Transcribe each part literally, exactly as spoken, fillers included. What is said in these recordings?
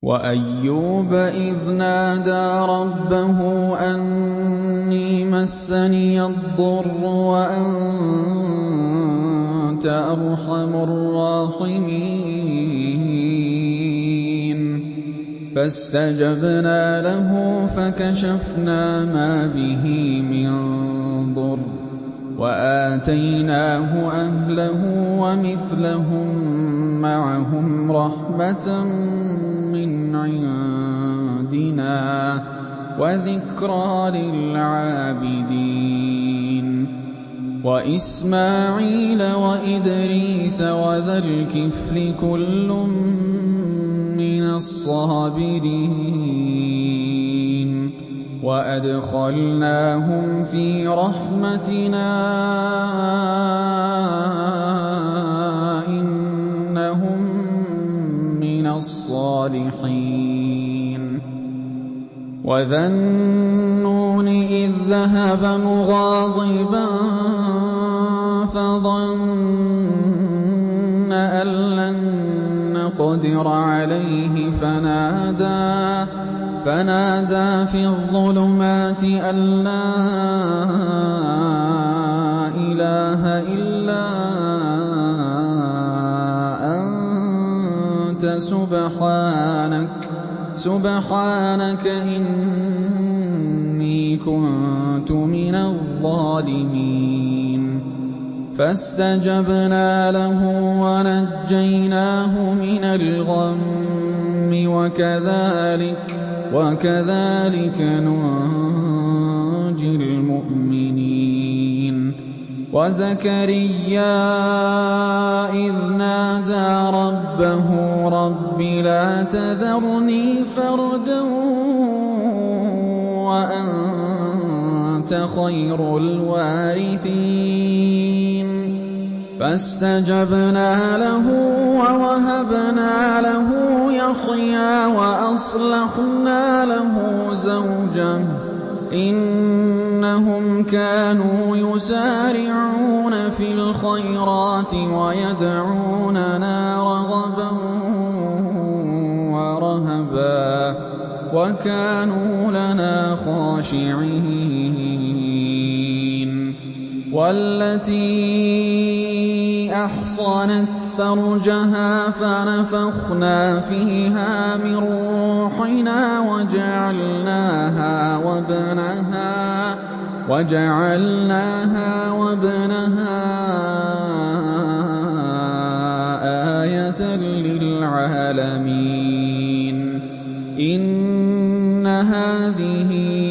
وَأَيُّوبَ إِذْ نَادَىٰ رَبَّهُ أَنِّي مَسَّنِيَ الضُّرُّ وَأَنتَ أَرْحَمُ الرَّاحِمِينَ فَاسْتَجَبْنَا لَهُ فَكَشَفْنَا مَا بِهِ مِن ضُرٍّ وَآتَيْنَاهُ أَهْلَهُ وَمِثْلَهُم مَّعَهُمْ رَحْمَةً مِّنْ عِندِنَا وَذِكْرَىٰ لِلْعَابِدِينَ وَإِسْمَاعِيلَ وَإِدْرِيسَ وَذَا الْكِفْلِ كُلٌّ مِّنَ الصَّابِرِينَ وَأَدْخَلْنَاهُمْ فِي رَحْمَتِنَا ۖ إِنَّهُم مِّنَ الصَّالِحِينَ وَذَا النُّونِ إِذ ذَّهَبَ مُغَاضِبًا فَظَنَّ أَن لَّن نَّقْدِرَ عَلَيْهِ فَنَادَىٰ فَنَادَىٰ فِي الظُّلُمَاتِ أَن لَّا إِلَٰهَ إِلَّا أَنتَ سُبْحَانَكَ إِنِّي كُنتُ مِنَ الظَّالِمِينَ فَاسْتَجَبْنَا لَهُ وَنَجَّيْنَاهُ مِنَ الْغَمِّ وَكَذَٰلِكَ نُنجِي الْمُؤْمِنِينَ وَزَكَرِيَّا إِذْ نَادَىٰ رَبَّهُ رَبِّ لَا تَذَرْنِي فَرْدًا وَأَنتَ خَيْرُ الْوَارِثِينَ فَاسْتَجَبْنَا لَهُ وَوَهَبْنَا لَهُ يَحْيَىٰ وَأَصْلَحْنَا لَهُ زَوْجَهُ ۚ إِنَّهُمْ كَانُوا يُسَارِعُونَ فِي الْخَيْرَاتِ وَيَدْعُونَنَا رَغَبًا وَرَهَبًا ۖ وَكَانُوا لَنَا خَاشِعِينَ وَالَّتِي أَحْصَنَتْ فَرْجَهَا فَنَفَخْنَا فِيهَا مِن رُّوحِنَا وَجَعَلْنَاهَا وَابْنَهَا آيَةً لِّلْعَالَمِينَ إِنَّ هَٰذِهِ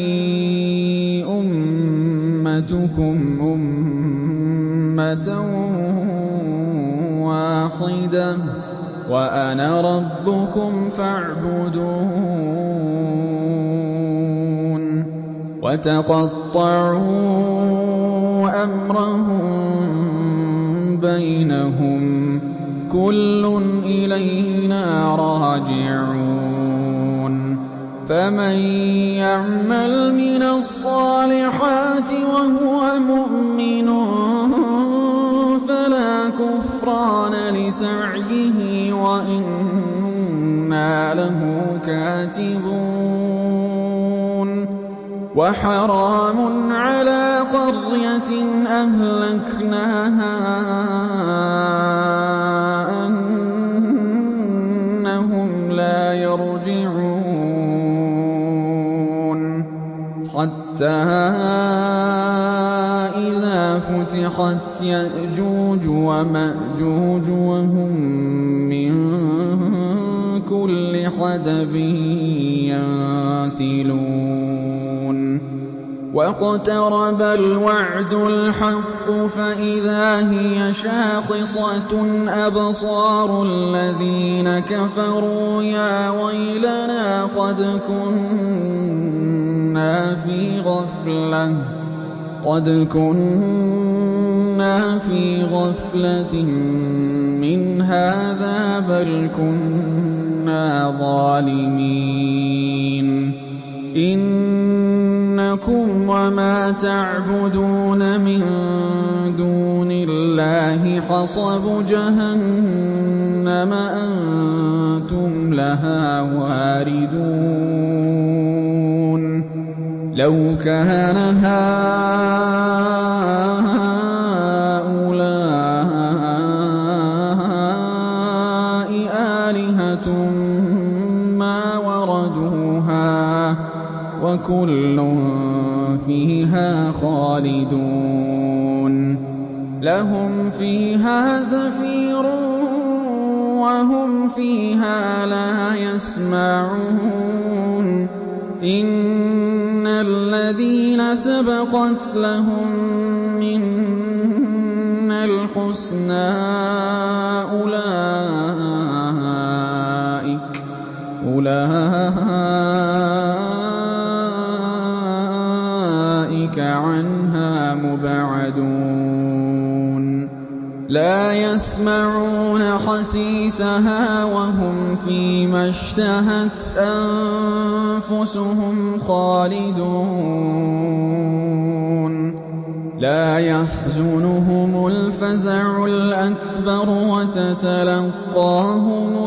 أُمَّتُكُمْ أُمَّةً وَاحِدَةً وَأَنَا رَبُّكُمْ فَاعْبُدُونِ وَتَقَطَّعُوا أَمْرَهُم بَيْنَهُمْ ۖ كُلٌّ إِلَيْنَا رَاجِعُونَ فَمَن يَعْمَلْ مِنَ الصَّالِحَاتِ وَهُوَ مُؤْمِنٌ فَلَا كُفْرَانَ لِسَعْيِهِ وَإِنَّا لَهُ كَاتِبُونَ وَحَرَامٌ عَلَىٰ قَرْيَةٍ أَهْلَكْنَاهَا أَنَّهُمْ لَا يَرْجِعُونَ حَتَّىٰ إِذَا فُتِحَتْ يَأْجُوجُ وَمَأْجُوجُ وَهُم مِّن كُلِّ حَدَبٍ يَنسِلُونَ وَاقْتَرَبَ الْوَعْدُ الْحَقُّ فَإِذَا هِيَ شَاخِصَةٌ أَبْصَارُ الَّذِينَ كَفَرُوا يَا وَيْلَنَا قَدْ كُنَّا فِي غَفْلَةٍ مِّنْ هَٰذَا بَلْ كُنَّا ظَالِمِينَ إِنَّكُمْ وَمَا تَعْبُدُونَ مِن دُونِ اللَّهِ حَصَبُ جَهَنَّمَ أَنتُمْ لَهَا لَهَا وَارِدُونَ لَوْ كَانَ هَٰؤُلَاءِ آلِهَةً مَّا وَرَدُوهَا ۖ وَكُلٌّ فِيهَا خَالِدُونَ لَهُمْ فِيهَا زَفِيرٌ وَهُمْ فِيهَا لَا يَسْمَعُونَ إِنَّ الَّذِينَ سَبَقَتْ لَهُم مِّنَّا الْحُسْنَىٰ أُولَٰئِكَ أُولَٰئِكَ عَنْهَا مُبْعَدُونَ لَا يَسْمَعُونَ حَسِيسَهَا وَهُمْ فِيمَا اشْتَهَتْ أَنفُسُهُمْ خَالِدُونَ لَا يَحْزُنُهُمُ الْفَزَعُ الْأَكْبَرُ وَتَتَلَقَّاهُمُ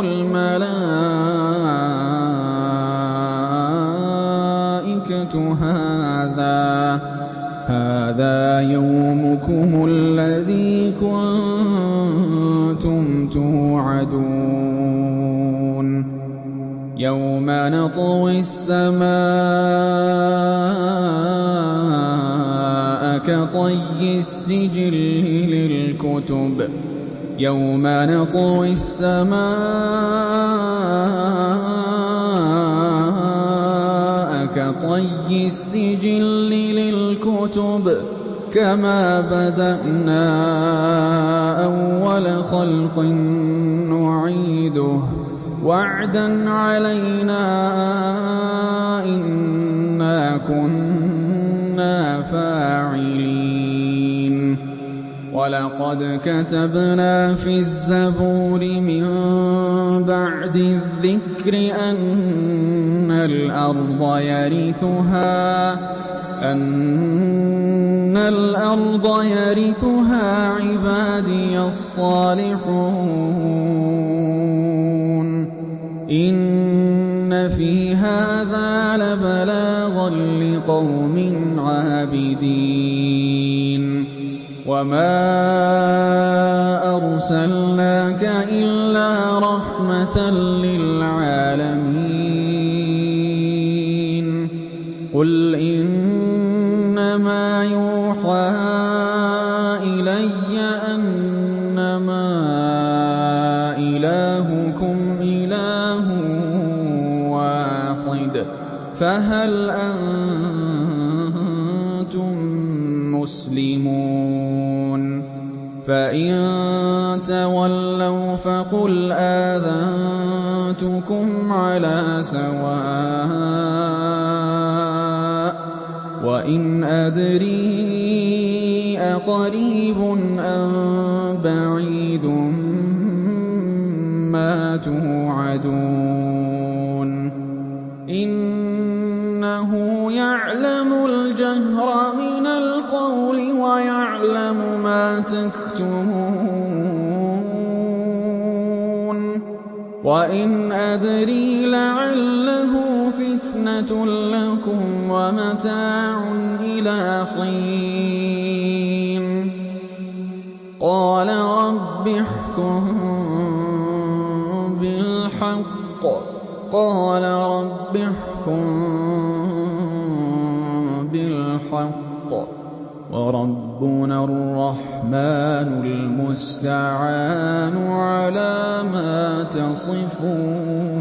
الْمَلَائِكَةُ هَٰذَا يَوْمُكُمُ الَّذِي كُنتُمْ تُوعَدُونَ يَوْمَ نَطْوِي السَّمَاءَ كَطَيِّ السِّجِلِّ لِلْكُتُبِ يَوْمَ نَطْوِي السَّمَاءَ كَطَيِّ السِّجِلِّ لِلْكُتُبِ كَمَا بَدَأْنَا أَوَّلَ خَلْقٍ نُّعِيدُهُ وَعْدًا عَلَيْنَا إِنَّا كُنَّا فَاعِلِينَ وَلَقَدْ كَتَبْنَا فِي الزَّبُورِ مِن بَعْدِ الذِّكْرِ أَنَّ الْأَرْضَ يَرِثُهَا أَنَّ الْأَرْضَ يَرِثُهَا عِبَادِيَ الصَّالِحُونَ إِنَّ فِي هَٰذَا لَبَلَاغًا لِّقَوْمٍ عَابِدِينَ وَمَا أَرْسَلْنَاكَ إِلَّا رَحْمَةً لِّلْعَالَمِينَ قُلْ إِنَّمَا يُوحَىٰ إِلَيَّ أَنَّمَا إِلَٰهُكُمْ إِلَٰهٌ وَاحِدٌ فَهَلْ أَنتُم مُّسْلِمُونَ فَإِن تَوَلَّوْا فَقُلْ آذَنتُكُمْ عَلَىٰ سَوَاءٍ وَإِنْ أَدْرِي أَقَرِيبٌ أَم بَعِيدٌ مَّا تُوعَدُونَ إِنَّهُ يَعْلَمُ الْجَهْرَ مِنَ الْقَوْلِ وَيَعْلَمُ مَا تَكْتُمُونَ وَإِنْ أَدْرِي لَعَلَّهُ فِتْنَةٌ لَّكُمْ وَمَتَاعٌ إِلَىٰ حِينٍ قَالَ رَبِّ احْكُم بِالْحَقِّ قَالَ رَبِّ احْكُم بِالْحَقِّ وَرَبُّنَا الرَّحْمَٰنُ الْمُسْتَعَانُ عَلَىٰ مَا تَصِفُونَ